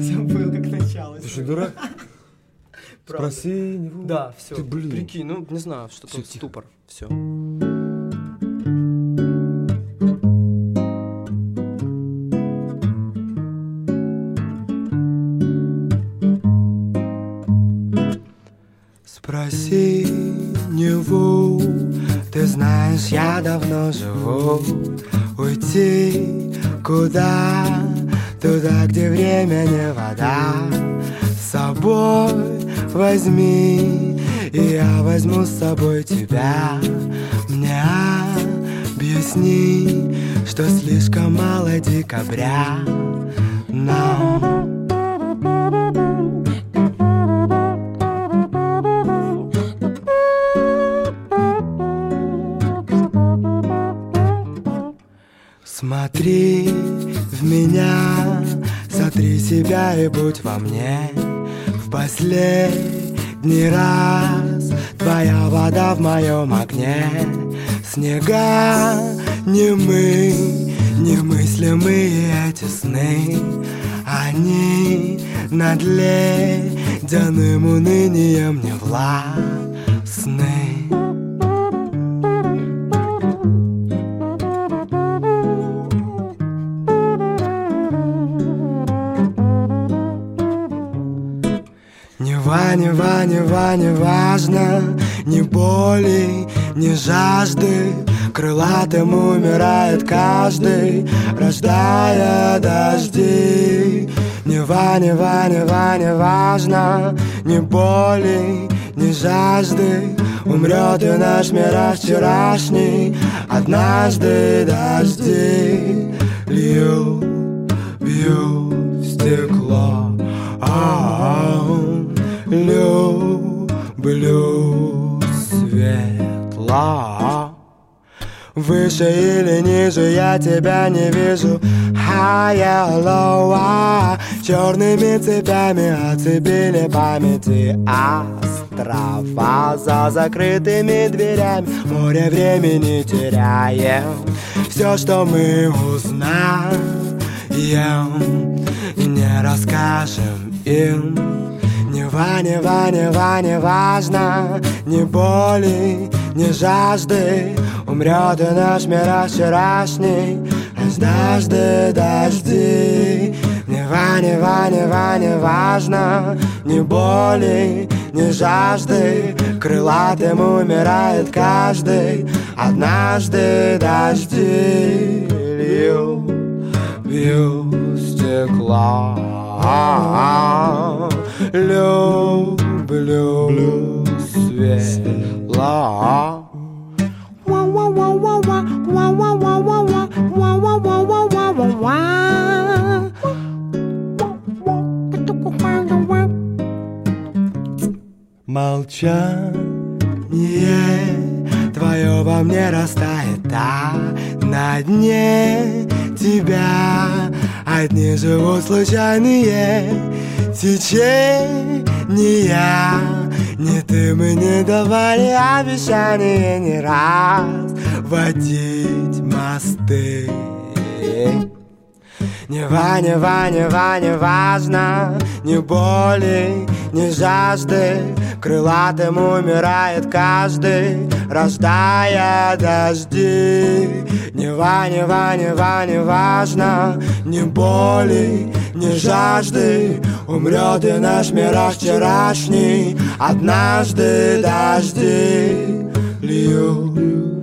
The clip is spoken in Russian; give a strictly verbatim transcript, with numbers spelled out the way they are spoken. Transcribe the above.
Забыл, как началось. Ты что, дурак? Спроси него. Да, все. Ты, блин. Прикинь, ну, не знаю, что Всё, тут тихо. ступор. Все. Спроси него, ты знаешь, я давно живу. Уйти куда? Туда, где время не вода. С собой возьми, и я возьму с собой тебя. Мне объясни, что слишком мало декабря нам. Смотри в меня, сотри себя и будь во мне. В последний раз твоя вода в моем огне. Снега немы, немыслимые эти сны. Они над ледяным унынием не властны. Нева, нева, нева, не важно, ни боли, ни жажды. Крылатым умирает каждый, рождая дожди. Нева, нева, нева, не важно, ни боли, ни жажды. Умрет и наш мир вчерашний. Однажды дожди льют, бьют в стекло. Люблю светло. Выше или ниже я тебя не вижу. Higher, lower. Черными цепями оцепили памяти острова. За закрытыми дверями море времени теряем. Все, что мы узнаем, не расскажем им. Нева, нева, нева, не важно, ни боли, ни жажды. Умрет и наш мир вчерашний, однажды дожди. Нева, нева, нева, не важно, ни боли, ни жажды. Крылатым умирает каждый, однажды дожди льют, бьют стекло. Люблю светло. Молчание твое во мне растает, а на дне тебя одни живут случайные течения. Ни ты мы не давали обещания не раз водить мосты. Нева, нева, нева, не важно, ни боли, ни жажды. Крылатым умирает каждый, рождая дожди. Нева, нева, нева, не важно, ни боли, ни жажды. Умрет и наш мир вчерашний, однажды дожди льют.